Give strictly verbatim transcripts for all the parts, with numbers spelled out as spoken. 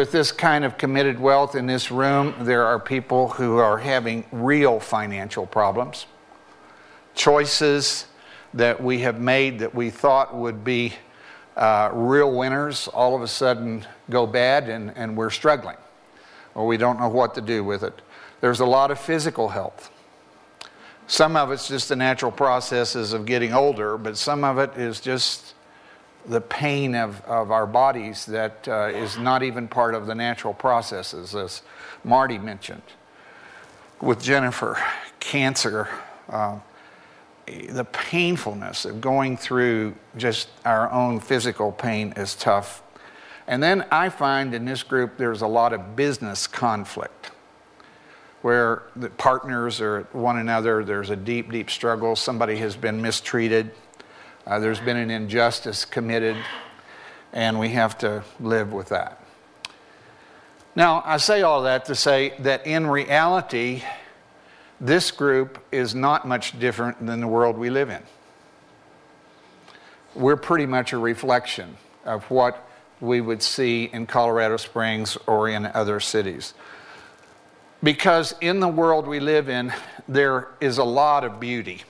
with this kind of committed wealth in this room, there are people who are having real financial problems. Choices that we have made that we thought would be uh, real winners all of a sudden go bad, and, and we're struggling, or we don't know what to do with it. There's a lot of physical health. Some of it's just the natural processes of getting older, but some of it is just the pain of, of our bodies that uh, is not even part of the natural processes, as Marty mentioned. With Jennifer, cancer, uh, the painfulness of going through just our own physical pain is tough. And then I find in this group there's a lot of business conflict, where the partners are at one another, there's a deep, deep struggle, somebody has been mistreated, uh, there's been an injustice committed, and we have to live with that. Now, I say all that to say that in reality, this group is not much different than the world we live in. We're pretty much a reflection of what we would see in Colorado Springs or in other cities. Because in the world we live in, there is a lot of beauty.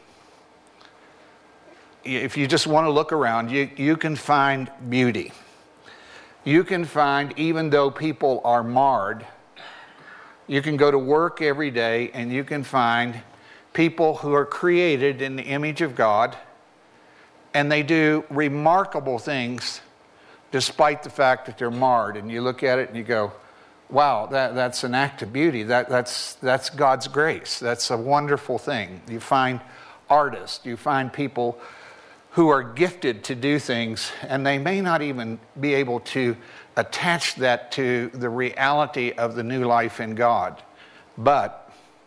If you just want to look around, you, you can find beauty. You can find, even though people are marred, you can go to work every day and you can find people who are created in the image of God, and they do remarkable things despite the fact that they're marred. And you look at it and you go, wow, that, that's an act of beauty. That, that's, that's God's grace. That's a wonderful thing. You find artists, you find people who are gifted to do things, and they may not even be able to attach that to the reality of the new life in God. But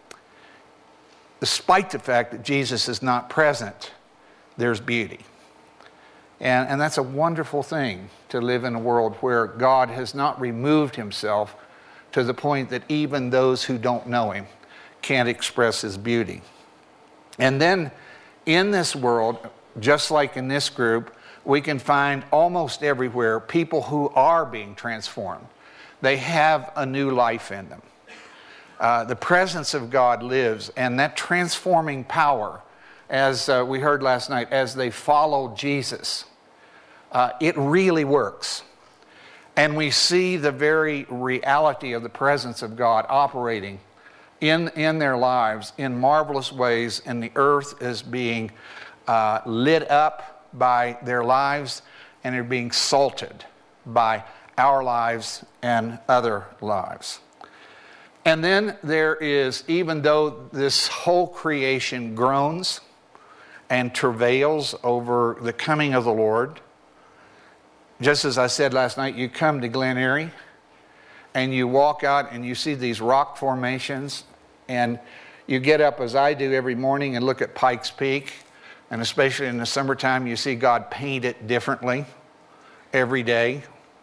despite the fact that Jesus is not present, there's beauty. And, and that's a wonderful thing, to live in a world where God has not removed himself to the point that even those who don't know him can't express his beauty. And then in this world, just like in this group, we can find almost everywhere people who are being transformed. They have a new life in them. Uh, the presence of God lives, and that transforming power, as uh, we heard last night, as they follow Jesus, uh, it really works. And we see the very reality of the presence of God operating in, in their lives in marvelous ways, and the earth is being uh, lit up by their lives, and they're being salted by our lives and other lives. And then there is, even though this whole creation groans and travails over the coming of the Lord, just as I said last night, you come to Glen Eyrie and you walk out and you see these rock formations, and you get up, as I do every morning, and look at Pikes Peak, and especially in the summertime, you see God paint it differently every day,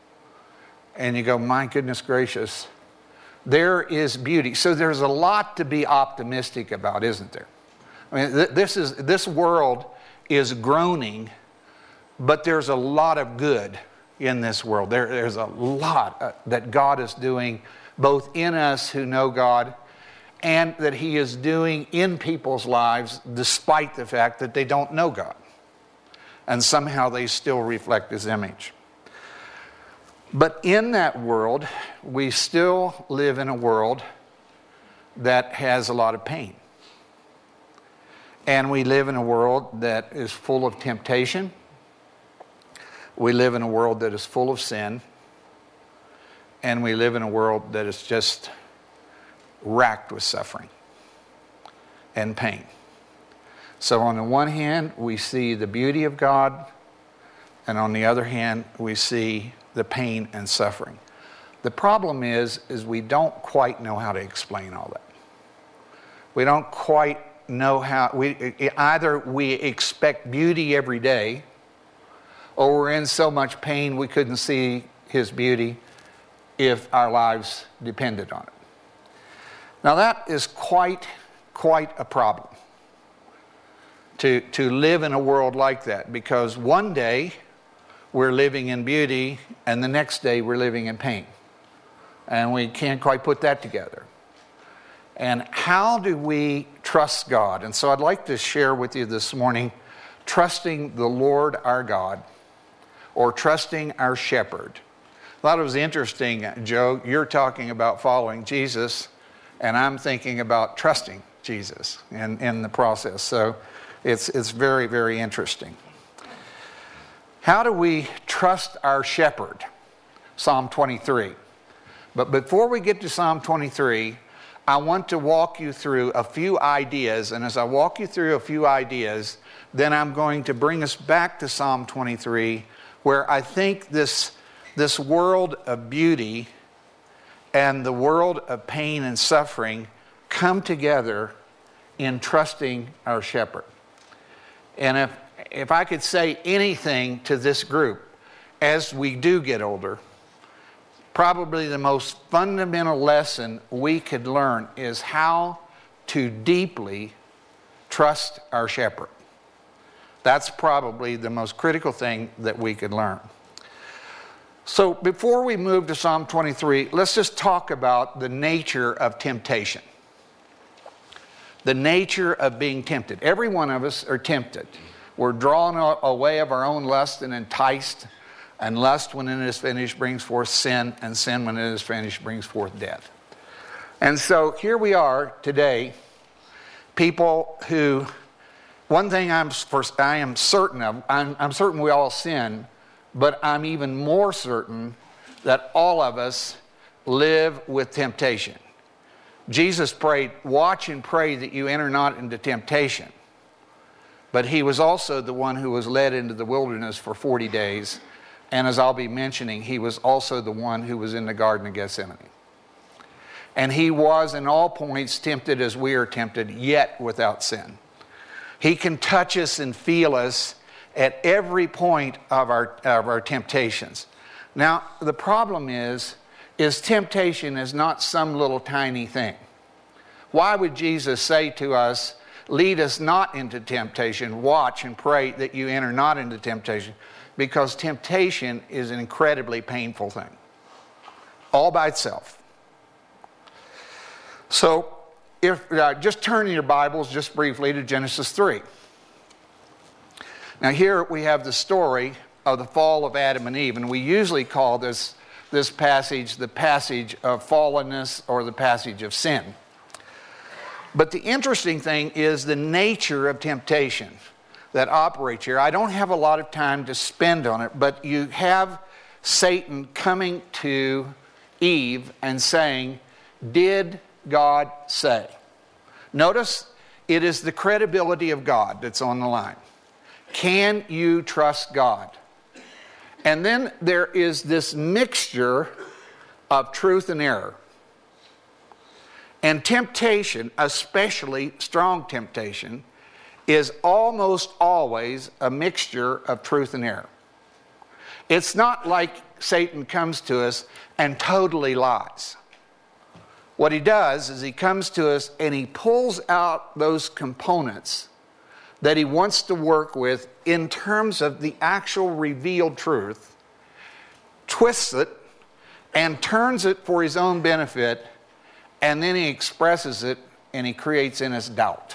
and you go, my goodness gracious, there is beauty. So there's a lot to be optimistic about, isn't there? I mean, th- this is this world is groaning, but there's a lot of good in this world. There, there's a lot uh, that God is doing, both in us who know God, and that he is doing in people's lives despite the fact that they don't know God. And somehow they still reflect his image. But in that world, we still live in a world that has a lot of pain. And we live in a world that is full of temptation. We live in a world that is full of sin. And we live in a world that is just racked with suffering and pain. So on the one hand, we see the beauty of God, and on the other hand, we see the pain and suffering. The problem is, is we don't quite know how to explain all that. We don't quite know how, we either we expect beauty every day, or we're in so much pain we couldn't see his beauty if our lives depended on it. Now that is quite, quite a problem, to, to live in a world like that, because one day we're living in beauty and the next day we're living in pain. And we can't quite put that together. And how do we trust God? And so I'd like to share with you this morning, trusting the Lord our God, or trusting our shepherd. I thought it was interesting, Joe, you're talking about following Jesus, and I'm thinking about trusting Jesus in, in the process. So it's, it's very, very interesting. How do we trust our shepherd? Psalm twenty-three. But before we get to Psalm twenty-three, I want to walk you through a few ideas. And as I walk you through a few ideas, then I'm going to bring us back to Psalm twenty-three, where I think this, this world of beauty and the world of pain and suffering come together in trusting our shepherd. And if, if I could say anything to this group as we do get older, probably the most fundamental lesson we could learn is how to deeply trust our shepherd. That's probably the most critical thing that we could learn. So before we move to Psalm twenty-three, let's just talk about the nature of temptation. The nature of being tempted. Every one of us are tempted. We're drawn away of our own lust and enticed. And lust, when it is finished, brings forth sin. And sin, when it is finished, brings forth death. And so here we are today, people who, one thing I'm, I am certain of, I'm, I'm certain we all sin, but I'm even more certain that all of us live with temptation. Jesus prayed, watch and pray that you enter not into temptation. But he was also the one who was led into the wilderness for forty days. And as I'll be mentioning, he was also the one who was in the Garden of Gethsemane. And he was in all points tempted as we are tempted, yet without sin. He can touch us and feel us at every point of our, of our temptations. Now, the problem is, is temptation is not some little tiny thing. Why would Jesus say to us, lead us not into temptation, watch and pray that you enter not into temptation? Because temptation is an incredibly painful thing, all by itself. So, if uh, just turn in your Bibles just briefly to Genesis three. Now here we have the story of the fall of Adam and Eve, and we usually call this, this passage the passage of fallenness or the passage of sin. But the interesting thing is the nature of temptation that operates here. I don't have a lot of time to spend on it, but you have Satan coming to Eve and saying, did God say? Notice it is the credibility of God that's on the line. Can you trust God? And then there is this mixture of truth and error. And temptation, especially strong temptation, is almost always a mixture of truth and error. It's not like Satan comes to us and totally lies. What he does is he comes to us and he pulls out those components that he wants to work with in terms of the actual revealed truth, twists it, and turns it for his own benefit, and then he expresses it and he creates in us doubt.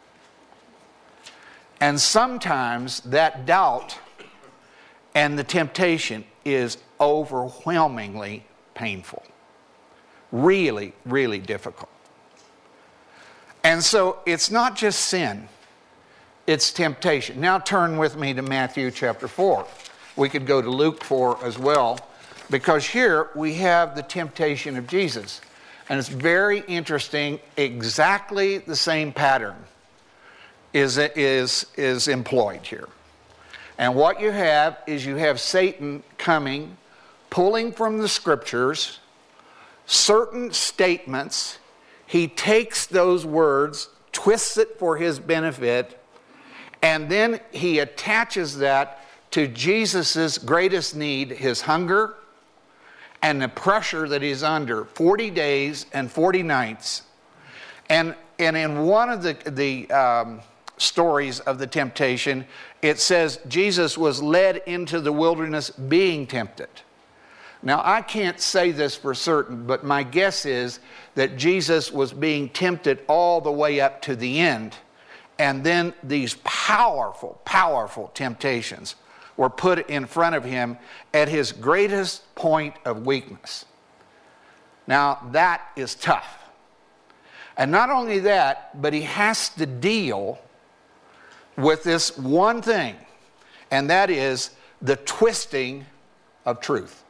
And sometimes that doubt and the temptation is overwhelmingly painful. Really, really difficult. And so it's not just sin, it's temptation. Now turn with me to Matthew chapter four. We could go to Luke four as well, because here we have the temptation of Jesus. And it's very interesting, exactly the same pattern is, is, is employed here. And what you have is you have Satan coming, pulling from the scriptures certain statements. He takes those words, twists it for his benefit, and then he attaches that to Jesus' greatest need, his hunger and the pressure that he's under, forty days and forty nights. And, and in one of the, the um, stories of the temptation, it says Jesus was led into the wilderness being tempted. Now, I can't say this for certain, but my guess is that Jesus was being tempted all the way up to the end. And then these powerful, powerful temptations were put in front of him at his greatest point of weakness. Now, that is tough. And not only that, but he has to deal with this one thing, and that is the twisting of truth.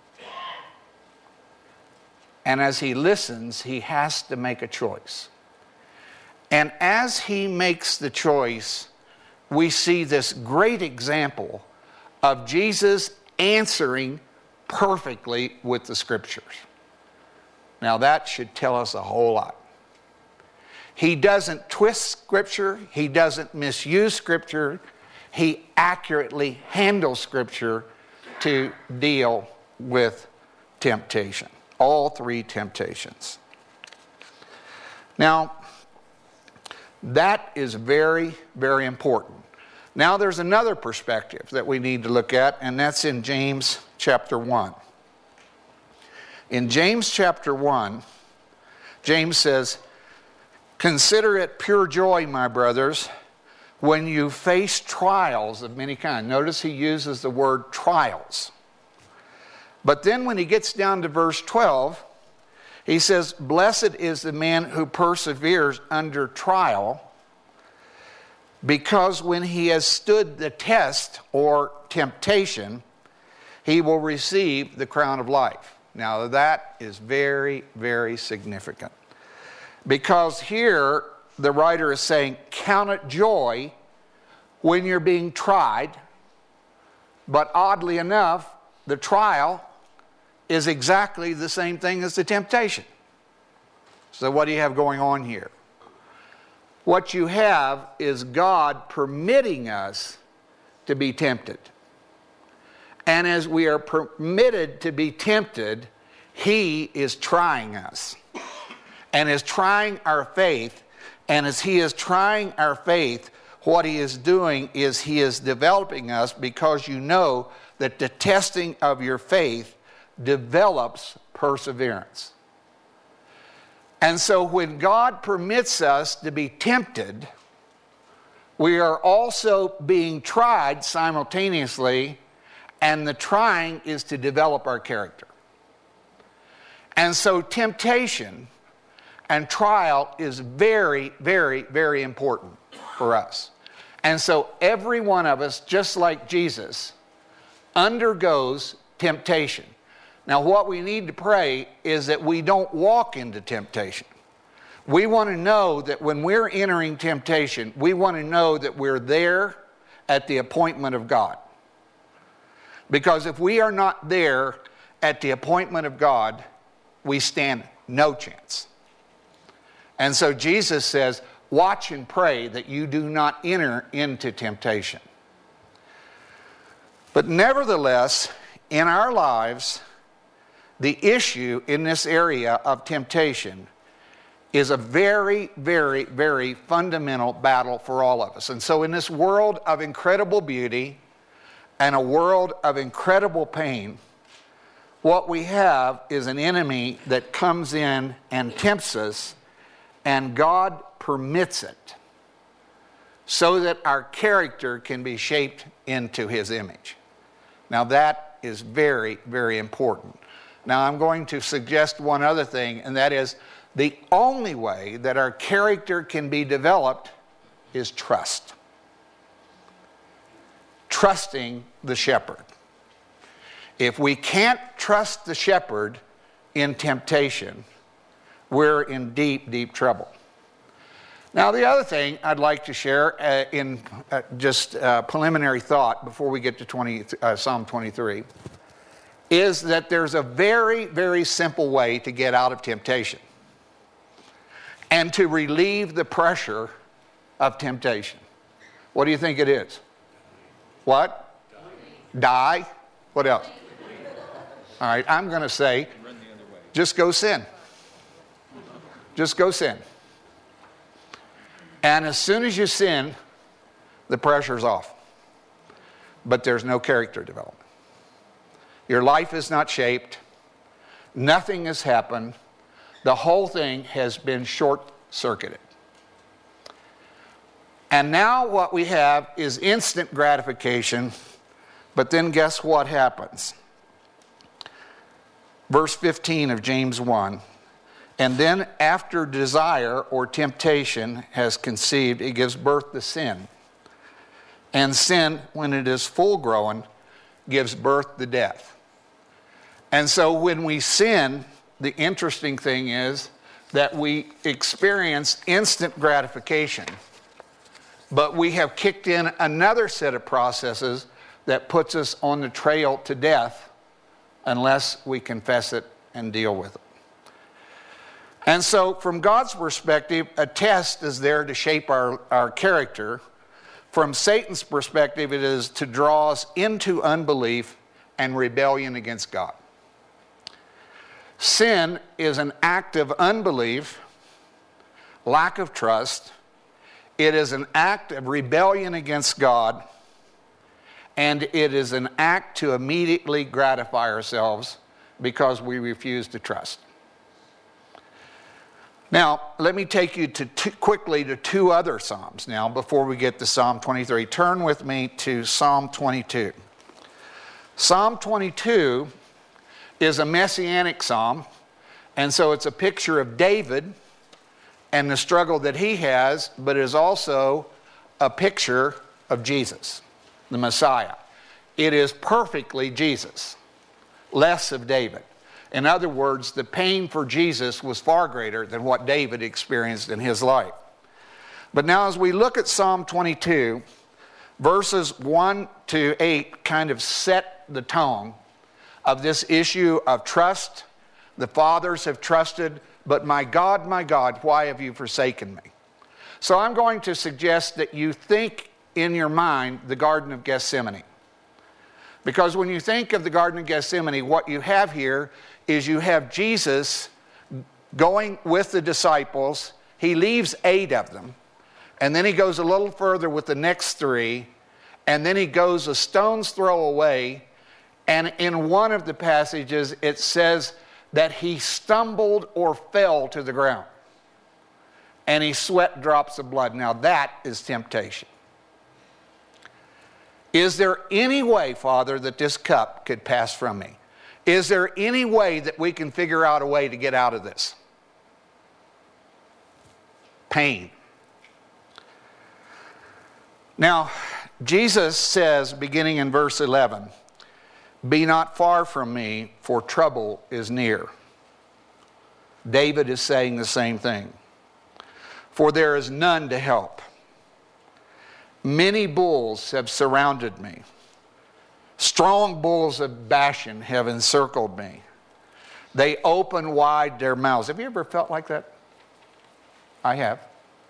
And as he listens, he has to make a choice. And as he makes the choice, we see this great example of Jesus answering perfectly with the Scriptures. Now that should tell us a whole lot. He doesn't twist Scripture. He doesn't misuse Scripture. He accurately handles Scripture to deal with temptation. All three temptations. Now, that is very, very important. Now there's another perspective that we need to look at, and that's in James chapter one. In James chapter one, James says, "Consider it pure joy, my brothers, when you face trials of many kinds." Notice he uses the word trials. But then when he gets down to verse twelve, he says, "Blessed is the man who perseveres under trial, because when he has stood the test or temptation, he will receive the crown of life." Now that is very, very significant. Because here the writer is saying, count it joy when you're being tried. But oddly enough, the trial is exactly the same thing as the temptation. So what do you have going on here? What you have is God permitting us to be tempted. And as we are permitted to be tempted, He is trying us. And is trying our faith. And as He is trying our faith, what He is doing is He is developing us, because you know that the testing of your faith develops perseverance. And so when God permits us to be tempted, we are also being tried simultaneously, and the trying is to develop our character. And so temptation and trial is very, very, very important for us. And so every one of us, just like Jesus, undergoes temptation. Now, what we need to pray is that we don't walk into temptation. We want to know that when we're entering temptation, we want to know that we're there at the appointment of God. Because if we are not there at the appointment of God, we stand no chance. And so Jesus says, watch and pray that you do not enter into temptation. But nevertheless, in our lives, the issue in this area of temptation is a very, very, very fundamental battle for all of us. And so in this world of incredible beauty and a world of incredible pain, what we have is an enemy that comes in and tempts us, and God permits it so that our character can be shaped into His image. Now that is very, very important. Now I'm going to suggest one other thing, and that is the only way that our character can be developed is trust. Trusting the shepherd. If we can't trust the shepherd in temptation, we're in deep, deep trouble. Now the other thing I'd like to share uh, in uh, just uh, preliminary thought before we get to twenty, uh, Psalm twenty-three is that there's a very, very simple way to get out of temptation and to relieve the pressure of temptation. What do you think it is? What? Die. Die? What else? All right, I'm going to say, just go sin. Just go sin. And as soon as you sin, the pressure's off. But there's no character development. Your life is not shaped. Nothing has happened. The whole thing has been short-circuited. And now what we have is instant gratification, but then guess what happens? Verse fifteen of James one. And then after desire or temptation has conceived, it gives birth to sin. And sin, when it is full grown, gives birth to death. And so when we sin, the interesting thing is that we experience instant gratification, but we have kicked in another set of processes that puts us on the trail to death unless we confess it and deal with it. And so from God's perspective, a test is there to shape our, our character. From Satan's perspective, it is to draw us into unbelief and rebellion against God. Sin is an act of unbelief, lack of trust. It is an act of rebellion against God, and it is an act to immediately gratify ourselves because we refuse to trust. Now, let me take you to two, quickly to two other Psalms now before we get to Psalm twenty-three. Turn with me to Psalm twenty-two. Psalm twenty-two is a messianic psalm, and so it's a picture of David and the struggle that he has, but it is also a picture of Jesus, the Messiah. It is perfectly Jesus, less of David. In other words, the pain for Jesus was far greater than what David experienced in his life. But now as we look at Psalm twenty-two, verses one to eight kind of set the tone of this issue of trust. The fathers have trusted, but my God, my God, why have you forsaken me? So I'm going to suggest that you think in your mind the Garden of Gethsemane. Because when you think of the Garden of Gethsemane, what you have here is you have Jesus going with the disciples. He leaves eight of them, and then he goes a little further with the next three, and then he goes a stone's throw away. And in one of the passages, it says that he stumbled or fell to the ground. And he sweat drops of blood. Now that is temptation. Is there any way, Father, that this cup could pass from me? Is there any way that we can figure out a way to get out of this? Pain. Now, Jesus says, beginning in verse eleven, "Be not far from me, for trouble is near." David is saying the same thing. "For there is none to help. Many bulls have surrounded me. Strong bulls of Bashan have encircled me. They open wide their mouths." Have you ever felt like that? I have.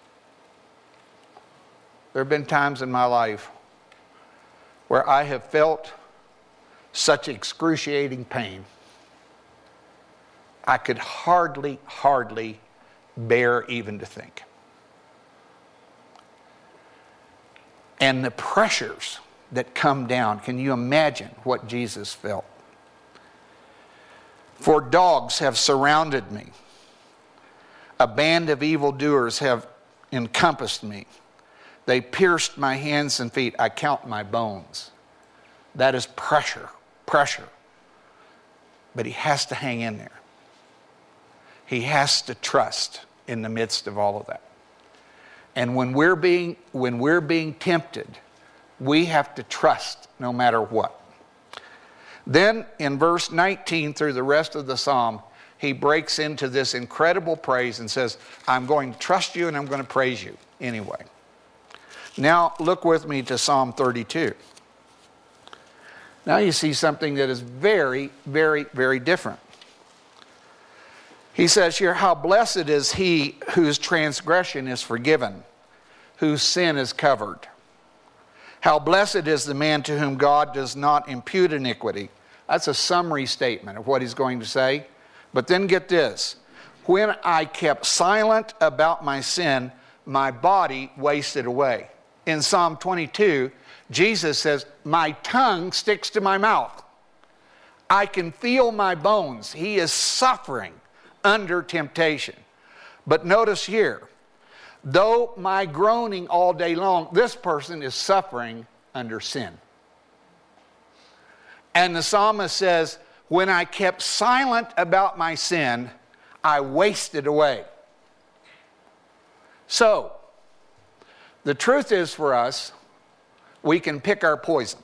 There have been times in my life where I have felt such excruciating pain, I could hardly, hardly bear even to think. And the pressures that come down, can you imagine what Jesus felt? "For dogs have surrounded me. A band of evildoers have encompassed me. They pierced my hands and feet. I count my bones." That is pressure, pressure. But he has to hang in there. He has to trust in the midst of all of that. And when we're being, when we're being tempted, we have to trust no matter what. Then in verse nineteen through the rest of the psalm, he breaks into this incredible praise and says, "I'm going to trust you and I'm going to praise you anyway." Now look with me to Psalm thirty-two. Now you see something that is very, very, very different. He says here, "How blessed is he whose transgression is forgiven, whose sin is covered. How blessed is the man to whom God does not impute iniquity." That's a summary statement of what he's going to say. But then get this. "When I kept silent about my sin, my body wasted away." In Psalm twenty-two, Jesus says, "My tongue sticks to my mouth. I can feel my bones. He is suffering under temptation. But notice here, though my groaning all day long, this person is suffering under sin. And the psalmist says, when I kept silent about my sin, I wasted away. So, the truth is for us, we can pick our poison.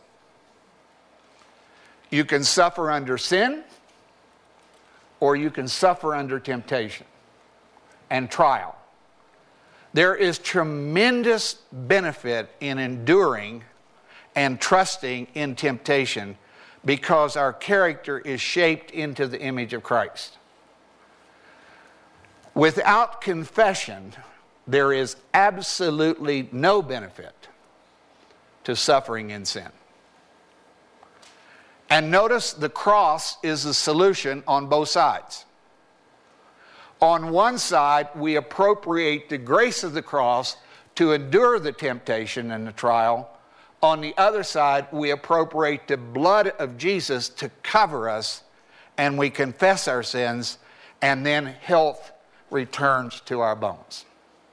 You can suffer under sin, or you can suffer under temptation and trial. There is tremendous benefit in enduring and trusting in temptation because our character is shaped into the image of Christ. Without confession, there is absolutely no benefit to suffering in sin. And notice the cross is the solution on both sides. On one side, we appropriate the grace of the cross to endure the temptation and the trial. On the other side, we appropriate the blood of Jesus to cover us, and we confess our sins, and then health returns to our bones.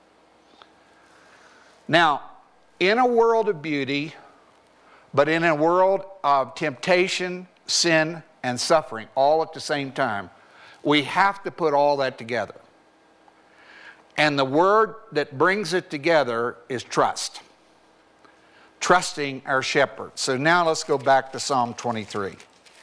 Now, in a world of beauty, but in a world of temptation, sin, and suffering, all at the same time, we have to put all that together. And the word that brings it together is trust. Trusting our shepherd. So now let's go back to Psalm twenty-three.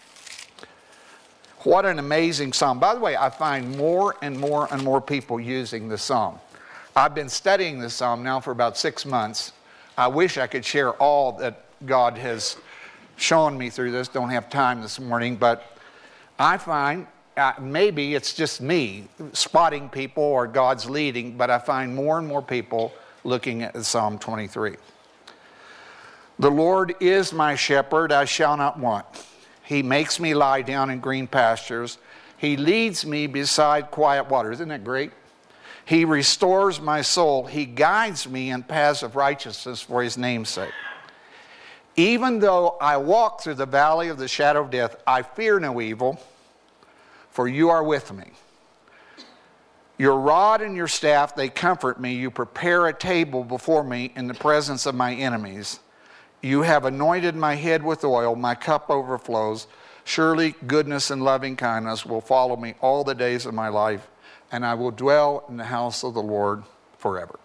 What an amazing psalm. By the way, I find more and more and more people using this psalm. I've been studying this psalm now for about six months. I wish I could share all that God has shown me through this. Don't have time this morning, but I find, uh, maybe it's just me spotting people or God's leading, but I find more and more people looking at Psalm twenty-three. The Lord is my shepherd, I shall not want. He makes me lie down in green pastures. He leads me beside quiet waters. Isn't that great? He restores my soul. He guides me in paths of righteousness for his name's sake. Even though I walk through the valley of the shadow of death, I fear no evil, for you are with me. Your rod and your staff, they comfort me. You prepare a table before me in the presence of my enemies. You have anointed my head with oil. My cup overflows. Surely goodness and loving kindness will follow me all the days of my life, and I will dwell in the house of the Lord forever.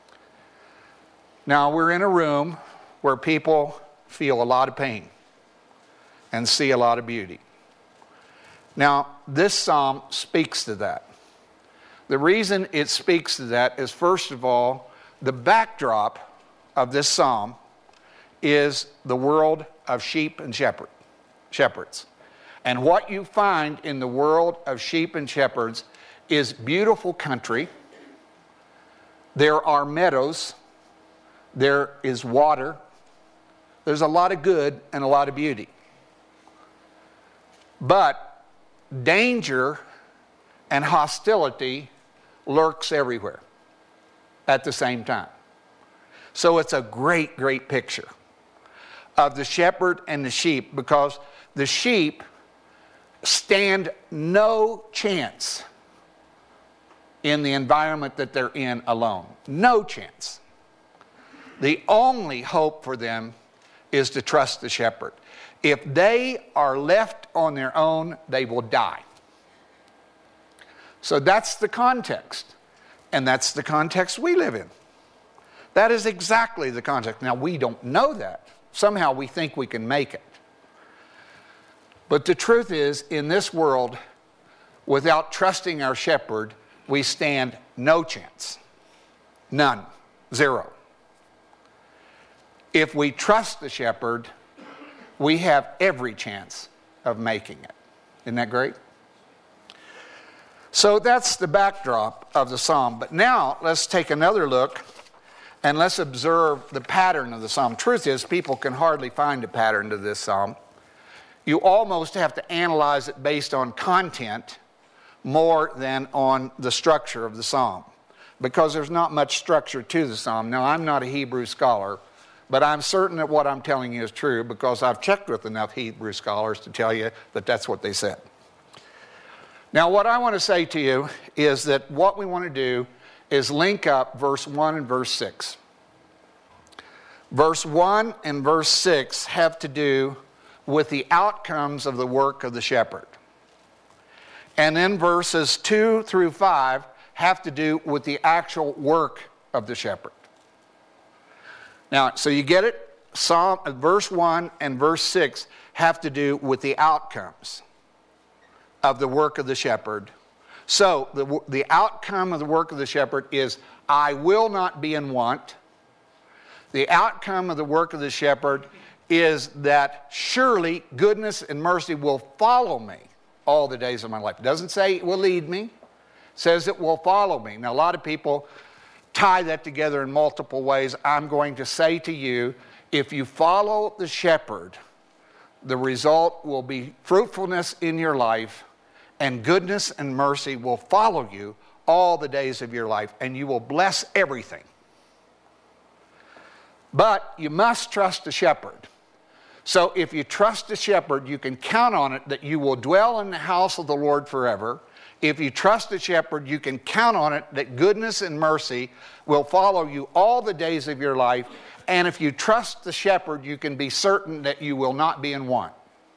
Now, we're in a room where people feel a lot of pain and see a lot of beauty. Now, this psalm speaks to that. The reason it speaks to that is, first of all, the backdrop of this psalm is the world of sheep and shepherd, shepherds. And what you find in the world of sheep and shepherds is beautiful country. There are meadows. There is water. There's a lot of good and a lot of beauty. But danger and hostility lurks everywhere at the same time. So it's a great, great picture of the shepherd and the sheep, because the sheep stand no chance in the environment that they're in alone. No chance. The only hope for them is to trust the shepherd. If they are left on their own, they will die. So that's the context. And that's the context we live in. That is exactly the context. Now, we don't know that. Somehow we think we can make it. But the truth is, in this world, without trusting our shepherd, we stand no chance. None. Zero. If we trust the shepherd, we have every chance of making it. Isn't that great? So that's the backdrop of the psalm. But now let's take another look and let's observe the pattern of the psalm. Truth is, people can hardly find a pattern to this psalm. You almost have to analyze it based on content more than on the structure of the psalm, because there's not much structure to the psalm. Now, I'm not a Hebrew scholar, but I'm certain that what I'm telling you is true because I've checked with enough Hebrew scholars to tell you that that's what they said. Now, what I want to say to you is that what we want to do is link up verse one and verse six. Verse one and verse six have to do with the outcomes of the work of the shepherd. And then verses two through five have to do with the actual work of the shepherd. Now, so you get it? Psalm, verse one and verse six have to do with the outcomes of the work of the shepherd. So the, the outcome of the work of the shepherd is, I will not be in want. The outcome of the work of the shepherd is that surely goodness and mercy will follow me all the days of my life. It doesn't say it will lead me. It says it will follow me. Now, a lot of people tie that together in multiple ways. I'm going to say to you, if you follow the shepherd, the result will be fruitfulness in your life, and goodness and mercy will follow you all the days of your life, and you will bless everything. But you must trust the shepherd. So if you trust the shepherd, you can count on it that you will dwell in the house of the Lord forever. If you trust the shepherd, you can count on it that goodness and mercy will follow you all the days of your life. And if you trust the shepherd, you can be certain that you will not be in want.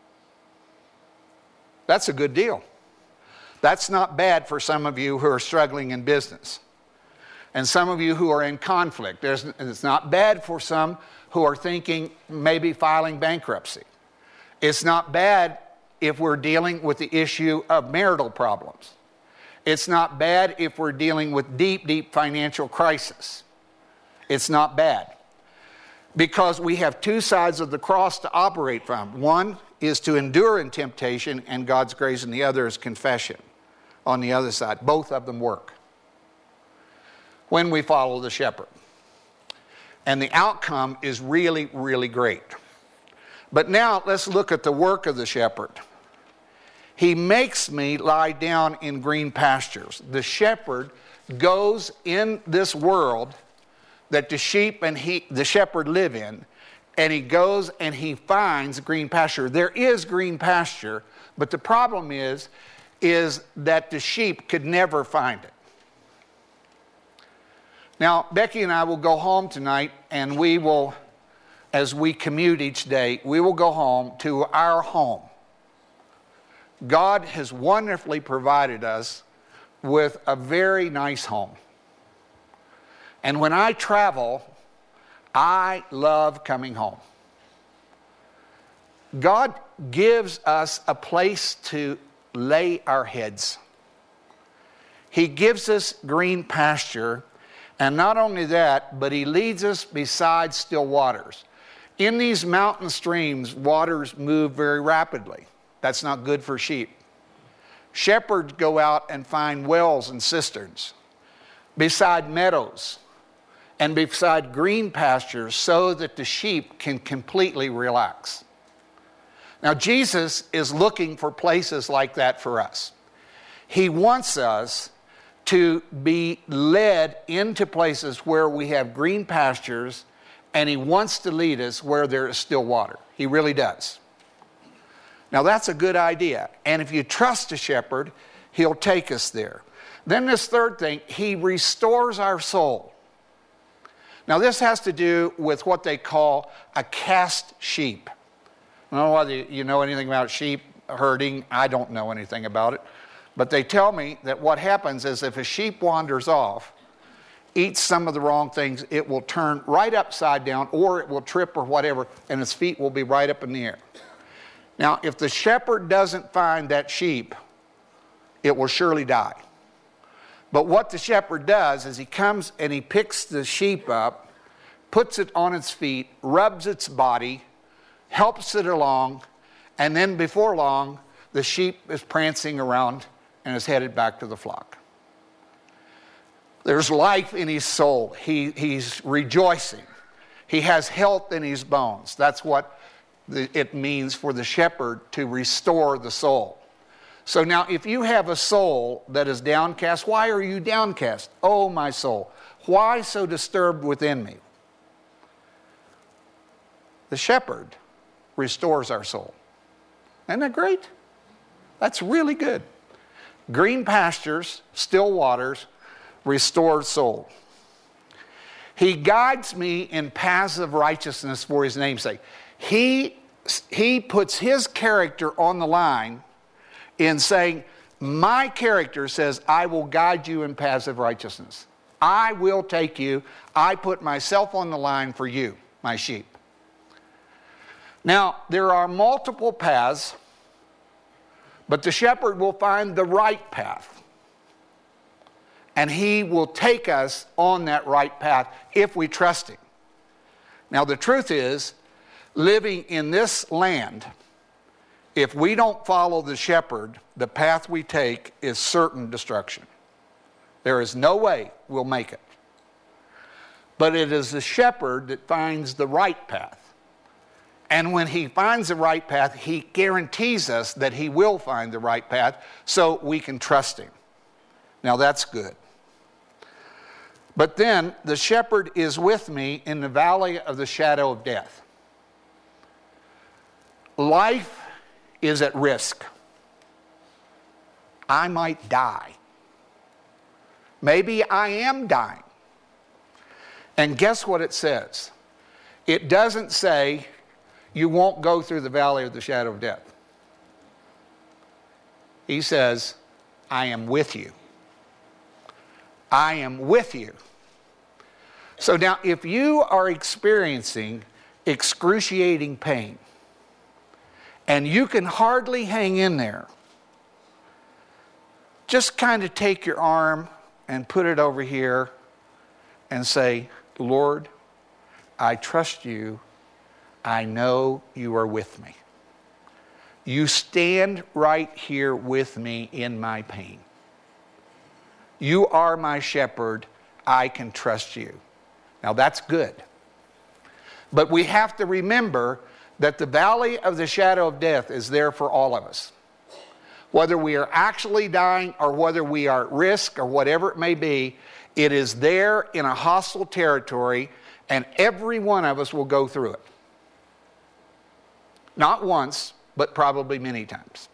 That's a good deal. That's not bad for some of you who are struggling in business. And some of you who are in conflict. There's, it's not bad for some who are thinking maybe filing bankruptcy. It's not bad if we're dealing with the issue of marital problems. It's not bad if we're dealing with deep, deep financial crisis. It's not bad. Because we have two sides of the cross to operate from. One is to endure in temptation and God's grace, and the other is confession on the other side. Both of them work when we follow the shepherd. And the outcome is really, really great. But now let's look at the work of the shepherd. He makes me lie down in green pastures. The shepherd goes in this world that the sheep and he, the shepherd live in, and he goes and he finds green pasture. There is green pasture, but the problem is, is that the sheep could never find it. Now, Becky and I will go home tonight, and we will, as we commute each day, we will go home to our home. God has wonderfully provided us with a very nice home. And when I travel, I love coming home. God gives us a place to lay our heads. He gives us green pasture. And not only that, but he leads us beside still waters. In these mountain streams, waters move very rapidly. That's not good for sheep. Shepherds go out and find wells and cisterns beside meadows and beside green pastures so that the sheep can completely relax. Now, Jesus is looking for places like that for us. He wants us to be led into places where we have green pastures, and he wants to lead us where there is still water. He really does. Now that's a good idea. And if you trust the shepherd, he'll take us there. Then this third thing, he restores our soul. Now this has to do with what they call a cast sheep. I don't know whether you know anything about sheep herding. I don't know anything about it. But they tell me that what happens is if a sheep wanders off, eats some of the wrong things, it will turn right upside down, or it will trip or whatever, and its feet will be right up in the air. Now, if the shepherd doesn't find that sheep, it will surely die. But what the shepherd does is he comes and he picks the sheep up, puts it on its feet, rubs its body, helps it along, and then before long, the sheep is prancing around and is headed back to the flock. There's life in his soul. He, he's rejoicing. He has health in his bones. That's what the, it means for the shepherd to restore the soul. So now if you have a soul that is downcast, why are you downcast? Oh, my soul, why so disturbed within me? the shepherd, restores our soul. Isn't that great? That's really good. Green pastures, still waters, restored soul. He guides me in paths of righteousness for his name's sake. He, he puts his character on the line in saying, my character says, I will guide you in paths of righteousness. I will take you. I put myself on the line for you, my sheep. Now, there are multiple paths, but the shepherd will find the right path. And he will take us on that right path if we trust him. Now, the truth is, living in this land, if we don't follow the shepherd, the path we take is certain destruction. There is no way we'll make it. But it is the shepherd that finds the right path. And when he finds the right path, he guarantees us that he will find the right path so we can trust him. Now that's good. But then the shepherd is with me in the valley of the shadow of death. Life is at risk. I might die. Maybe I am dying. And guess what it says? It doesn't say you won't go through the valley of the shadow of death. He says, I am with you. I am with you. So now, if you are experiencing excruciating pain, and you can hardly hang in there, just kind of take your arm and put it over here and say, Lord, I trust you. I know you are with me. You stand right here with me in my pain. You are my shepherd. I can trust you. Now that's good. But we have to remember that the valley of the shadow of death is there for all of us. Whether we are actually dying or whether we are at risk or whatever it may be, it is there in a hostile territory, and every one of us will go through it. Not once, but probably many times.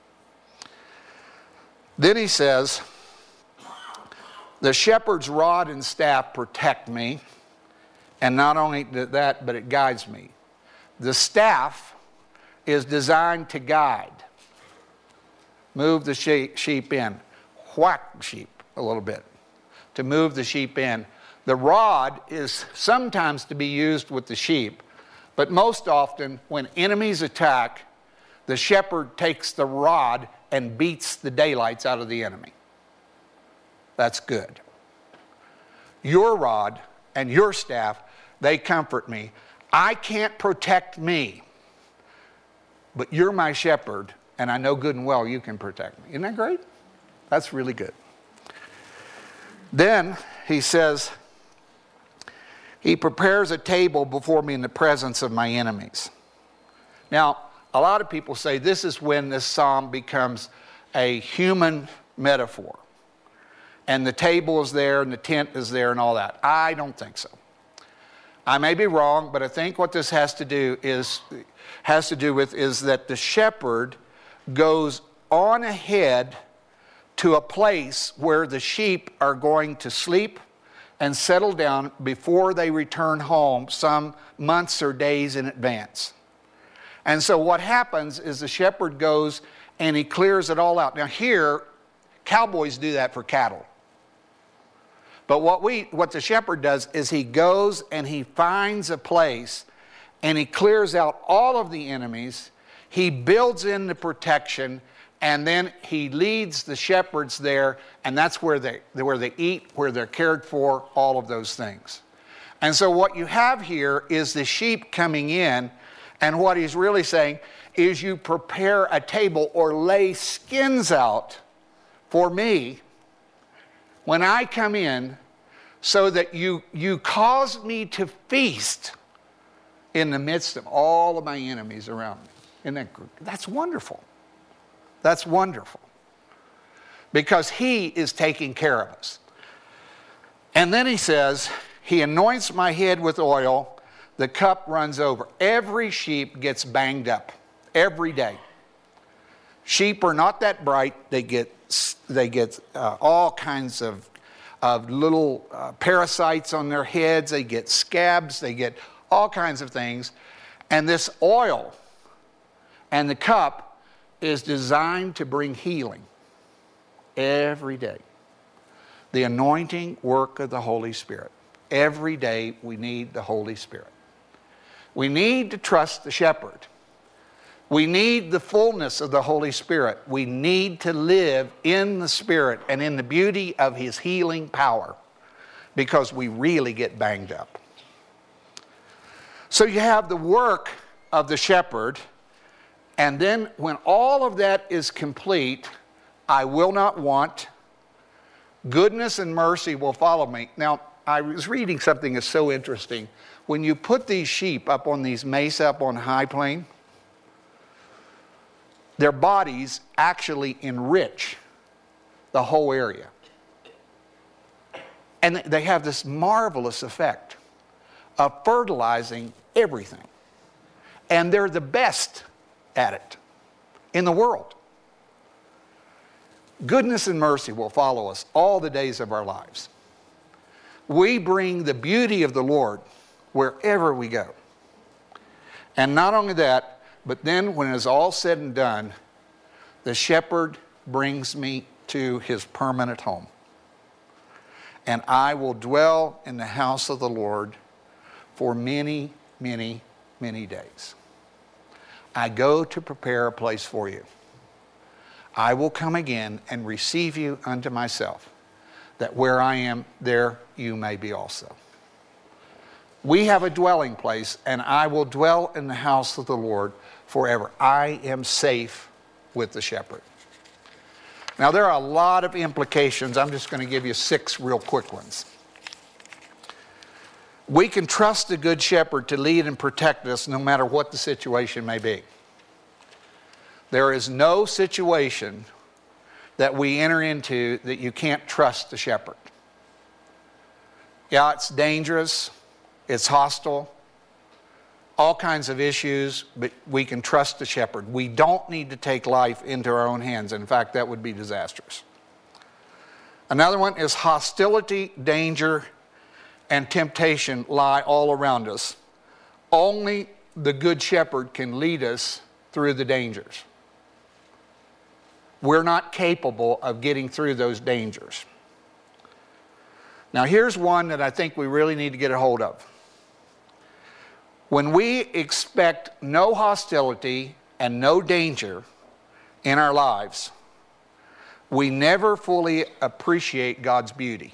Then he says, the shepherd's rod and staff protect me, and not only that, but it guides me. The staff is designed to guide. Move the sheep in. Whack sheep a little bit to move the sheep in. The rod is sometimes to be used with the sheep, but most often when enemies attack, the shepherd takes the rod and beats the daylights out of the enemy. That's good. Your rod and your staff, they comfort me. I can't protect me, but you're my shepherd, and I know good and well you can protect me. Isn't that great? That's really good. Then he says, he prepares a table before me in the presence of my enemies. Now, a lot of people say this is when this psalm becomes a human metaphor. And the table is there and the tent is there and all that. I don't think so. I may be wrong, but I think what this has to do is has to do with is that the shepherd goes on ahead to a place where the sheep are going to sleep and settle down before they return home some months or days in advance. And so what happens is the shepherd goes and he clears it all out. Now here, cowboys do that for cattle. But what we, what the shepherd does is he goes and he finds a place and he clears out all of the enemies. He builds in the protection, and then he leads the shepherds there, and that's where they, where they eat, where they're cared for, all of those things. And so what you have here is the sheep coming in, and what he's really saying is you prepare a table or lay skins out for me when I come in, so that you, you cause me to feast in the midst of all of my enemies around me. Isn't that, that's wonderful. That's wonderful. Because he is taking care of us. And then he says, he anoints my head with oil, the cup runs over. Every sheep gets banged up every day. Sheep are not that bright. They get they get uh, all kinds of of little uh, parasites on their heads. They get scabs. They get all kinds of things. And this oil and the cup is designed to bring healing every day. The anointing work of the Holy Spirit. Every day we need the Holy Spirit. We need to trust the shepherd. We need the fullness of the Holy Spirit. We need to live in the Spirit and in the beauty of His healing power, because we really get banged up. So you have the work of the shepherd, and then when all of that is complete, I will not want. Goodness and mercy will follow me. Now, I was reading something that's so interesting. When you put these sheep up on these mesa, up on high plain, their bodies actually enrich the whole area. And they have this marvelous effect of fertilizing everything. And they're the best at it in the world. Goodness and mercy will follow us all the days of our lives. We bring the beauty of the Lord wherever we go. And not only that, but then when it's all said and done, the shepherd brings me to his permanent home. And I will dwell in the house of the Lord for many, many, many days. I go to prepare a place for you. I will come again and receive you unto myself, that where I am, there you may be also. We have a dwelling place, and I will dwell in the house of the Lord forever. I am safe with the shepherd. Now, there are a lot of implications. I'm just going to give you six real quick ones. We can trust the good shepherd to lead and protect us no matter what the situation may be. There is no situation that we enter into that you can't trust the shepherd. Yeah, it's dangerous, it's hostile, all kinds of issues, but we can trust the shepherd. We don't need to take life into our own hands. In fact, that would be disastrous. Another one is hostility, danger, and temptation lie all around us. Only the good shepherd can lead us through the dangers. We're not capable of getting through those dangers. Now, here's one that I think we really need to get a hold of. When we expect no hostility and no danger in our lives, we never fully appreciate God's beauty.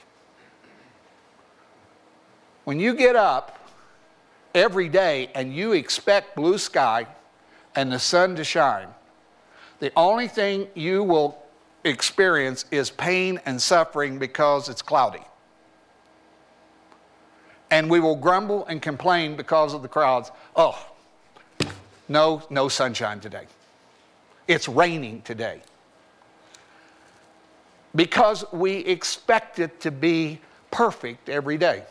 When you get up every day and you expect blue sky and the sun to shine, the only thing you will experience is pain and suffering because it's cloudy. And we will grumble and complain because of the crowds. Oh, no, no sunshine today. It's raining today. Because we expect it to be perfect every day.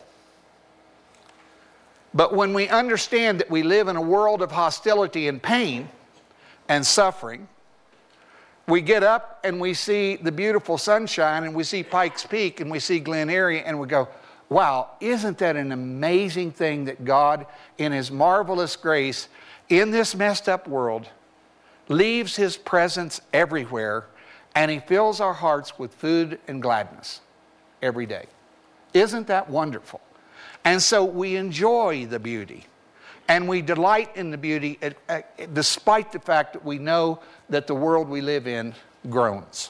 But when we understand that we live in a world of hostility and pain and suffering, we get up and we see the beautiful sunshine and we see Pikes Peak and we see Glen Eyrie and we go, wow, isn't that an amazing thing that God, in His marvelous grace, in this messed up world, leaves His presence everywhere, and He fills our hearts with food and gladness every day. Isn't that wonderful? And so we enjoy the beauty, and we delight in the beauty despite the fact that we know that the world we live in groans.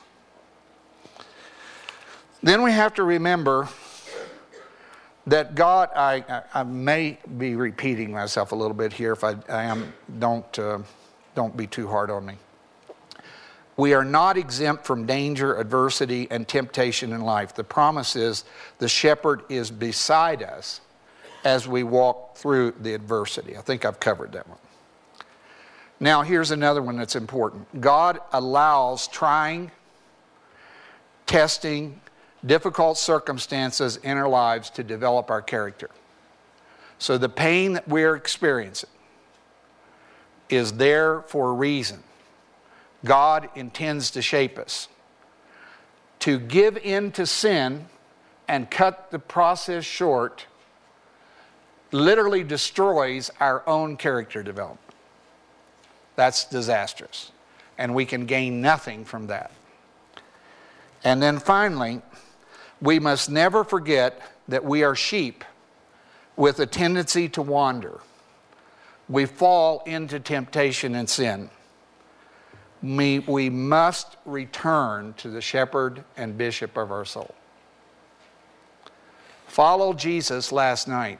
Then we have to remember that God, I, I, I may be repeating myself a little bit here. If I, I am, don't, uh, don't be too hard on me. We are not exempt from danger, adversity, and temptation in life. The promise is the shepherd is beside us as we walk through the adversity. I think I've covered that one. Now, here's another one that's important. God allows trying, testing, difficult circumstances in our lives to develop our character. So the pain that we're experiencing is there for a reason. God intends to shape us. To give in to sin and cut the process short literally destroys our own character development. That's disastrous. And we can gain nothing from that. And then finally, we must never forget that we are sheep with a tendency to wander. We fall into temptation and sin. We, we must return to the shepherd and bishop of our soul. Follow Jesus last night.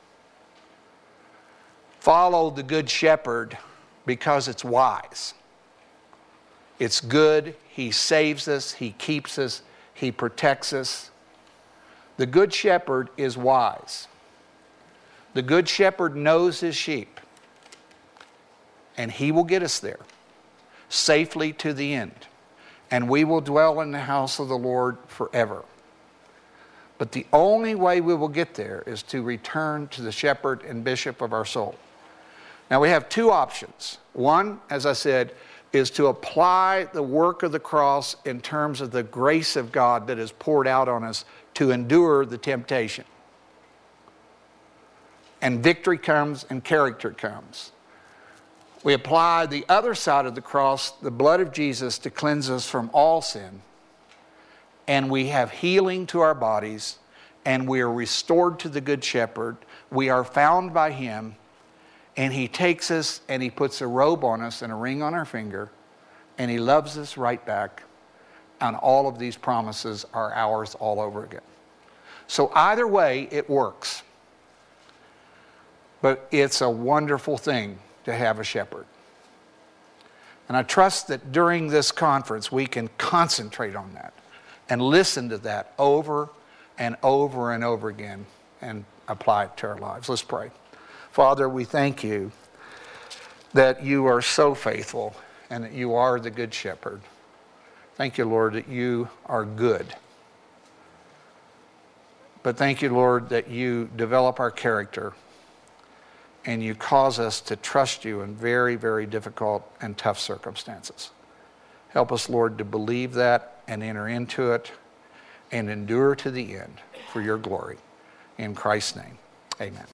Follow the good shepherd because it's wise. It's good. He saves us. He keeps us. He protects us. The good shepherd is wise. The good shepherd knows his sheep. And he will get us there safely to the end. And we will dwell in the house of the Lord forever. But the only way we will get there is to return to the shepherd and bishop of our soul. Now we have two options. One, as I said, is to apply the work of the cross in terms of the grace of God that is poured out on us to endure the temptation. And victory comes and character comes. We apply the other side of the cross, the blood of Jesus, to cleanse us from all sin. And we have healing to our bodies, and we are restored to the Good Shepherd. We are found by Him, and He takes us and He puts a robe on us and a ring on our finger, and He loves us right back. And all of these promises are ours all over again. So either way, it works. But it's a wonderful thing to have a shepherd. And I trust that during this conference we can concentrate on that and listen to that over and over and over again and apply it to our lives. Let's pray. Father, we thank you that you are so faithful and that you are the good shepherd. Thank you, Lord, that you are good. But thank you, Lord, that you develop our character and you cause us to trust you in very, very difficult and tough circumstances. Help us, Lord, to believe that and enter into it and endure to the end for your glory. In Christ's name, amen.